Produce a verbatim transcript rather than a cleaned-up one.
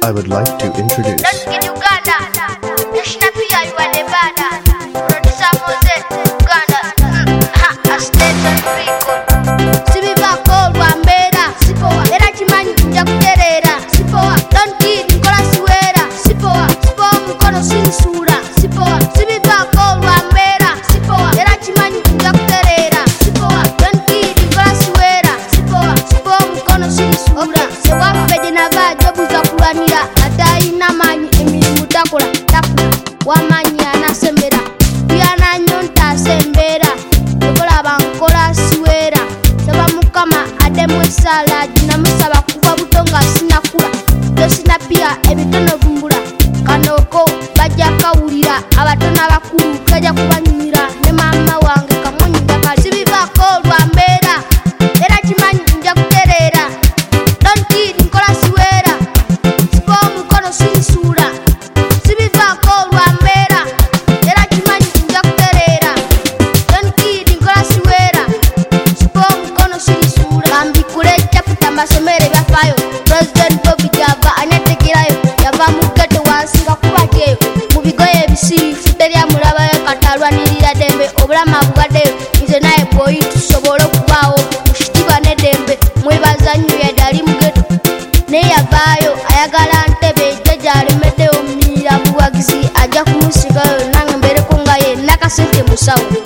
I would like to introduce. Don't get Uganda. National P I, you are the bada. Producer Moses, Uganda. Ha, a state and free code. Sibiva call Wambera. Sipoa. Era Chimani Jakuterera. Sipoa. Don't get Nicola Suera. Sipoa. Sipoa Mukono Sinsura. Sipoa. Sibiva call Wambera. Sipoa. Era Chimani Jakuterera. Sipoa. Don't get Nicola Suera. Sipoa. Sipoa Mukono Sinsura. Sewa Fedinava Jobuza Kuranira. Ataina mani emirimu takola takula. Wamanyi anasembera. Piana nyonta sembera. Yokola bankola siwera. Saba mukama ademu esala. Jina musaba kuva butonga sinakula. Tosina pia ebitono vumbula. Kanoko bajja kawulira. Abatona bakulu kajja kubanyumira. Ne mama wange kamunyi ndakali. Sibivako Lwambera. Era kimanyi nja kuterera. Don't kid nkola siwera. Sipo mukono sinsura. Sibivako Lwambera. Era kimanyi nja kuterera. Don't kid nkola siwera. Sipo mukono sinsura. Bambikule chapita masomere byafayo. President Bobby Java anetekerayo. Yava mugete wansinga kubateyo. Mubigoye ebisiifu terya mulabayo katalwanirira dembe. Obulama bwaddeyo. Nze naye boyi tusobole okubaawo. Mushitiba ne dembe. Mwebaza nnyo yadali mugeto. Naye yavaayo ayagala ntebe. Jjajja alemeddeyo omumirira buwagizi. Ajja kumusigayo nange mbereko nga ye nakasente musawo.